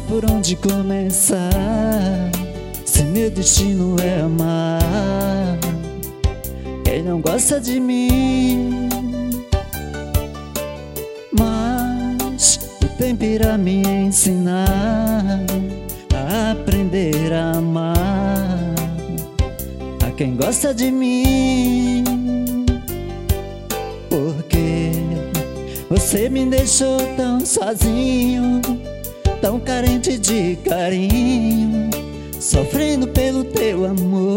por onde começar, se meu destino é amar quem não gosta de mim. Mas o tempo irá me ensinar a aprender a amar a quem gosta de mim. Porque você me deixou tão sozinho, tão carente de carinho, sofrendo pelo teu amor.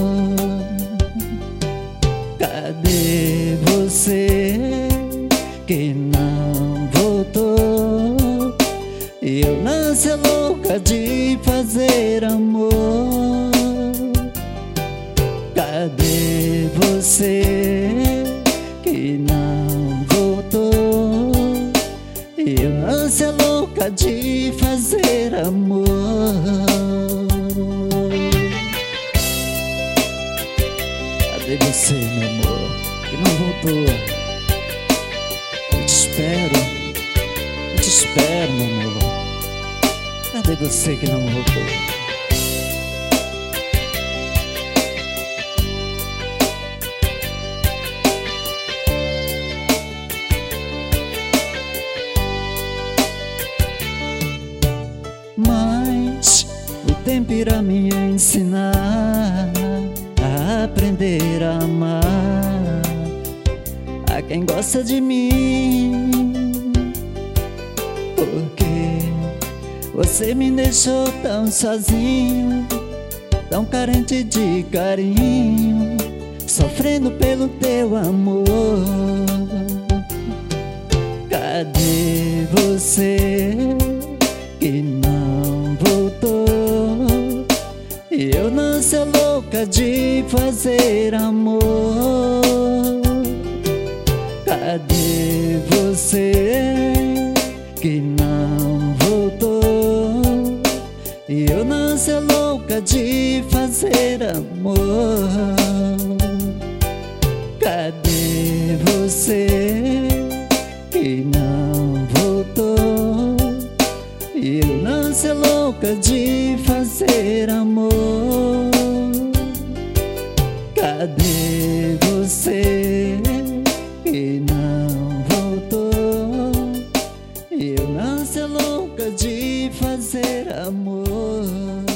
Cadê você que não voltou? Eu nasci louca de fazer amor. Cadê você que não voltou? Eu nasci louca de fazer amor. Cadê você, meu amor, que não voltou? Eu te espero, meu amor. Cadê você que não voltou? Mas o tempo irá me ensinar a aprender a amar a quem gosta de mim. Porque você me deixou tão sozinho, tão carente de carinho, sofrendo pelo teu amor. Cadê você que não voltou? Eu nasci louca de fazer amor. Cadê você que não voltou? Eu nasci louca de fazer amor. Cadê você que não voltou? Eu nasci louca de fazer amor. Cadê você que não voltou? Eu nasci louca de fazer amor.